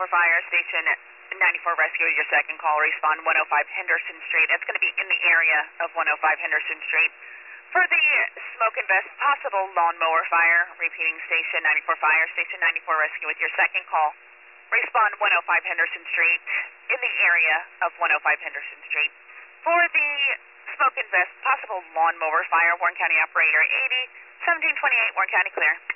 Fire, Station 94 Rescue, your second call. Respond 105 Henderson Street. That's going to be in the area of 105 Henderson Street. For the smoke and vest, possible lawnmower fire. Repeating, Station 94 Fire, Station 94 Rescue with your second call. Respond 105 Henderson Street, in the area of 105 Henderson Street. For the smoke and vest, possible lawnmower fire, Warren County Operator 80, 1728, Warren County clear.